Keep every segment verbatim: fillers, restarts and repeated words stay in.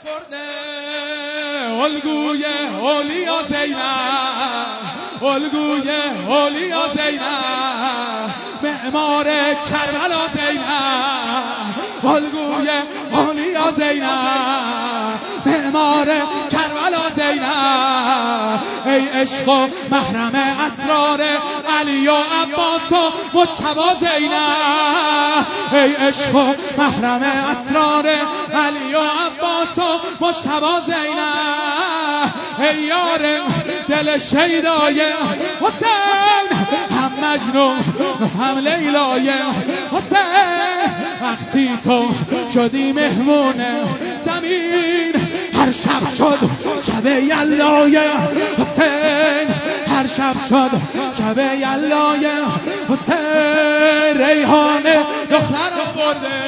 خورده الگوی اولیا زینب، الگوی اولیا زینب، معمار کربلا زینب، الگوی اولیا زینب، معمار کربلا زینب. ای عشق و محرم اسرار علی و عباس و مجتبی زینب، ای عشق و محرم اسرار علی و عباس و مجتبی زینب. ای یار دل شیدای حسین، هم مجنون هم لیلای حسین. وقتی تو شدی مهمون زمین، هر شب شد شب یلای حسین، هر شب شد شب یلای حسین. ریحانه دختر آورده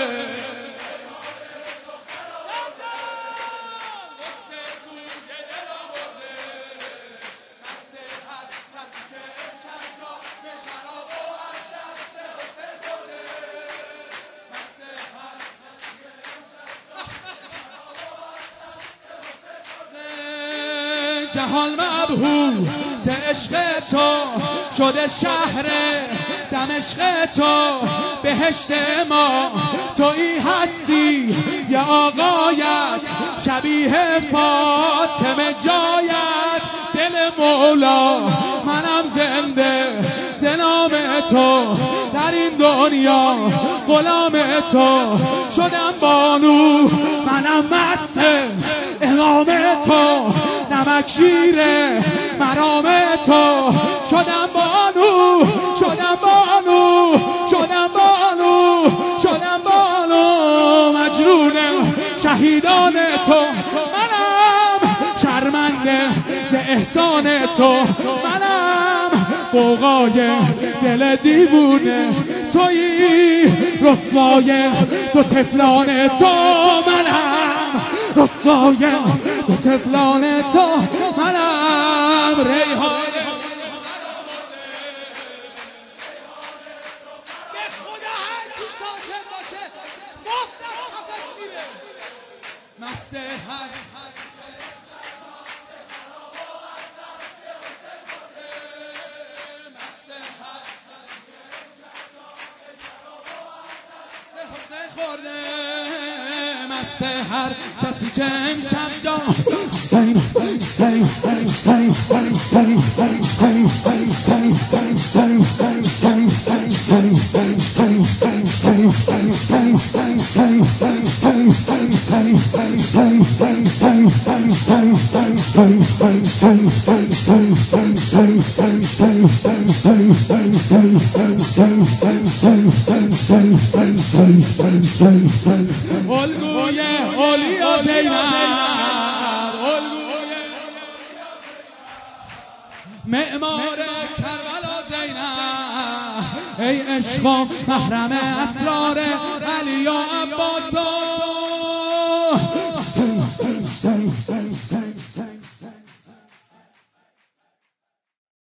جهان مبهوت عشق تو شده شهر دمشق تو، بهشت ما تویی هستی یا آقایت، شبیه فاطمه جایت. دل مولا منم زنده ز نام تو، در این دنیا غلام تو. شدم بانو منم مست امام تو، نمک شیر مرام تو. شدم بانو شدم بانو شدم بانو شدم بانو، مجنون شهیدان تو. منم شرمنده ز احسان تو، منم قوقای دل دیوونه تویی، رسوای دو طفلان تو. منم رسوای دو طفلان تو، منم ریحانه. به خدا هر کی ساکت باشه مفت از خفش میره. مست هر خورده مست هر کسی که امشب جا حسین حسین حسین حسین حسین حسین حسین حسین الگوی اولیا زینب، الگوی معمار کربلا زینب. ای عشق و محرم اسرار علی و عباس و